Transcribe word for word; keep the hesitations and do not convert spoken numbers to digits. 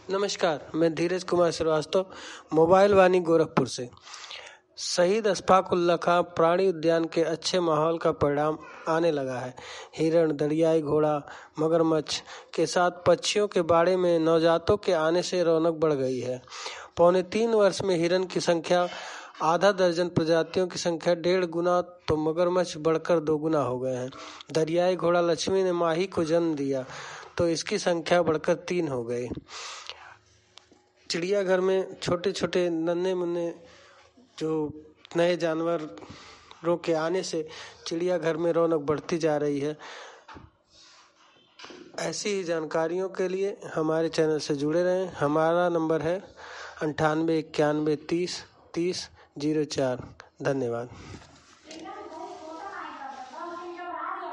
नमस्कार, मैं धीरज कुमार श्रीवास्तव, मोबाइल वाणी गोरखपुर से। शहीद अशफाक उल्लाह खां प्राणी उद्यान के अच्छे माहौल का परिणाम आने लगा है। हिरण, दरियाई घोड़ा, मगरमच्छ के साथ पक्षियों के बाड़े में नवजातों के आने से रौनक बढ़ गई है। पौने तीन वर्ष में हिरण की संख्या आधा दर्जन, प्रजातियों की संख्या डेढ़ गुना तो मगरमच्छ बढ़कर दो गुना हो गए हैं। दरियाई घोड़ा लक्ष्मी ने माही को जन्म दिया तो इसकी संख्या बढ़कर तीन हो गई। चिड़ियाघर में छोटे छोटे नन्हे मुन्ने जो नए जानवरों के आने से चिड़ियाघर में रौनक बढ़ती जा रही है। ऐसी ही जानकारियों के लिए हमारे चैनल से जुड़े रहें। हमारा नंबर है अंठानवे इक्यानवे तीस तीस जीरो चार। धन्यवाद।